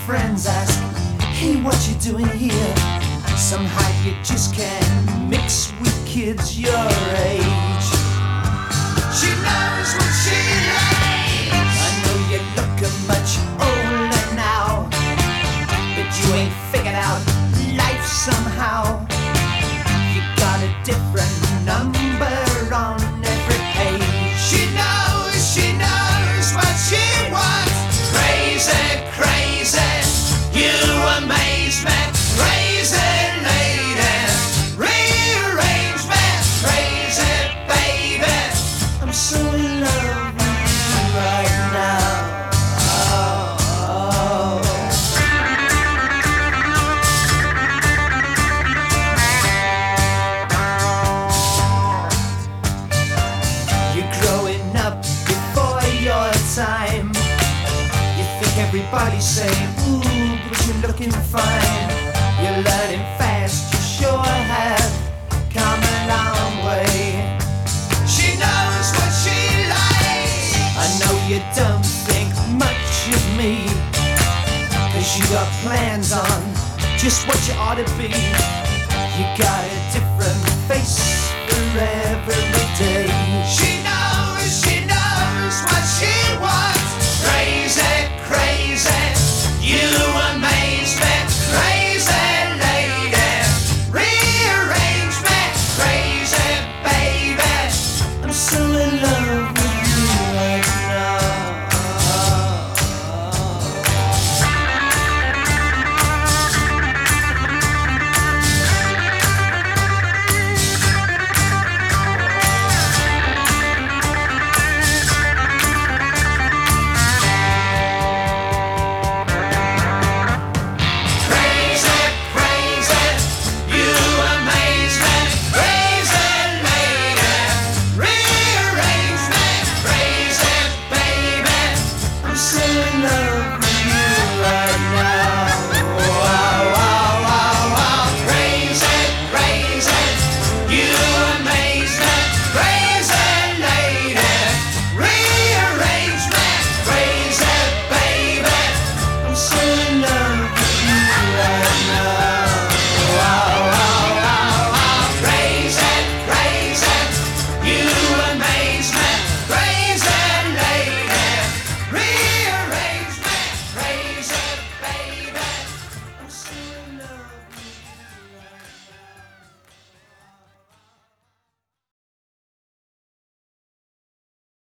friends ask, hey, what you doing here? Somehow you just can't mix with kids your age. She knows what she likes. I know you're looking much older now, but you ain't figured out life somehow. You got a different number on every page. She knows what she wants. Crazy, crazy, you amaze me. Crazy lady, rearrangement. Crazy baby, I'm so in love with you right now. You're growing up before your time. You think everybody's saying, ooh, but you're looking fine. You're learning fast, you sure have come a long way. She knows what she likes. I know you don't think much of me, 'cause you got plans on just what you ought to be. You got a different